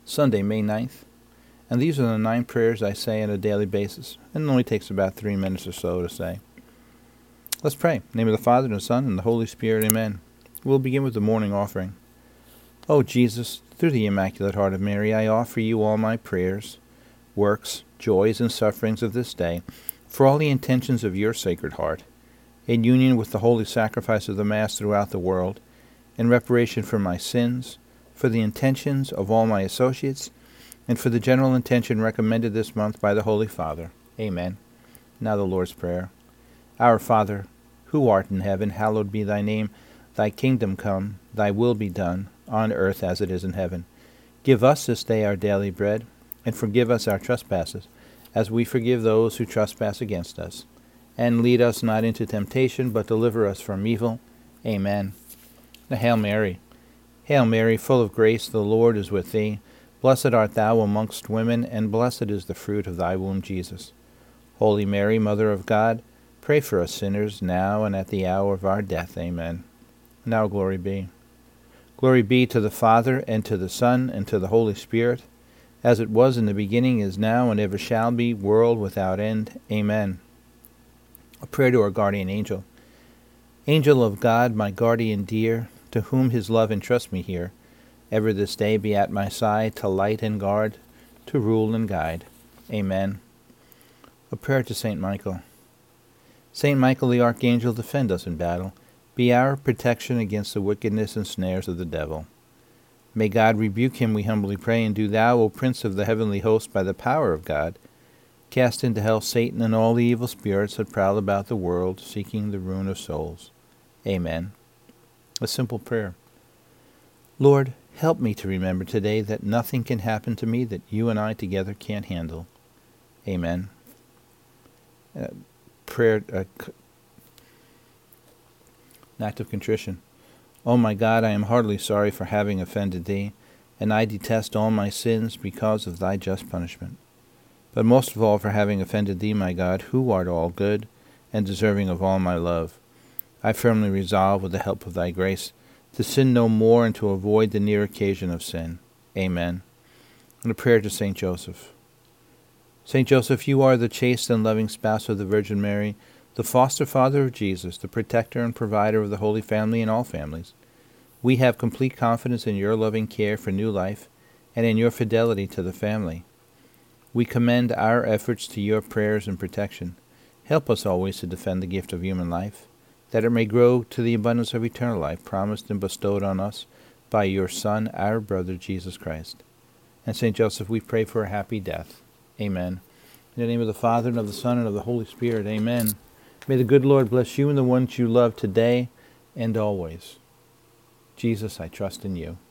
Sunday, May 9th. And these are the 9 prayers I say on a daily basis, and it only takes about 3 minutes or so to say. Let's pray. In the name of the Father, and the Son, and the Holy Spirit, amen. We'll begin with the morning offering. O Jesus, through the Immaculate Heart of Mary, I offer you all my prayers, works, joys, and sufferings of this day, for all the intentions of your Sacred Heart, in union with the holy sacrifice of the Mass throughout the world, in reparation for my sins, for the intentions of all my associates, and for the general intention recommended this month by the Holy Father. Amen. Now the Lord's Prayer. Our Father, who art in heaven, hallowed be thy name. Thy kingdom come, thy will be done, on earth as it is in heaven. Give us this day our daily bread, and forgive us our trespasses, as we forgive those who trespass against us. And lead us not into temptation, but deliver us from evil. Amen. The Hail Mary. Hail Mary, full of grace, the Lord is with thee. Blessed art thou amongst women, and blessed is the fruit of thy womb, Jesus. Holy Mary, Mother of God, pray for us sinners, now and at the hour of our death. Amen. Now glory be. Glory be to the Father, and to the Son, and to the Holy Spirit, as it was in the beginning, is now, and ever shall be, world without end. Amen. A prayer to our guardian angel. Angel of God, my guardian dear, to whom his love entrusts me here, ever this day be at my side, to light and guard, to rule and guide. Amen. A prayer to Saint Michael. Saint Michael the Archangel, defend us in battle. Be our protection against the wickedness and snares of the devil. May God rebuke him, we humbly pray, and do thou, O Prince of the heavenly host, by the power of God, cast into hell Satan and all the evil spirits that prowl about the world, seeking the ruin of souls. Amen. A simple prayer. Lord, help me to remember today that nothing can happen to me that you and I together can't handle. Amen. Prayer, an act of contrition. O my God, I am heartily sorry for having offended thee, and I detest all my sins because of thy just punishment. But most of all for having offended thee, my God, who art all good, and deserving of all my love. I firmly resolve, with the help of thy grace, to sin no more and to avoid the near occasion of sin. Amen. And a prayer to Saint Joseph. Saint Joseph, you are the chaste and loving spouse of the Virgin Mary, the foster father of Jesus, the protector and provider of the Holy Family and all families. We have complete confidence in your loving care for new life and in your fidelity to the family. We commend our efforts to your prayers and protection. Help us always to defend the gift of human life, that it may grow to the abundance of eternal life promised and bestowed on us by your Son, our brother, Jesus Christ. And Saint Joseph, we pray for a happy death. Amen. In the name of the Father, and of the Son, and of the Holy Spirit. Amen. May the good Lord bless you and the ones you love today and always. Jesus, I trust in you.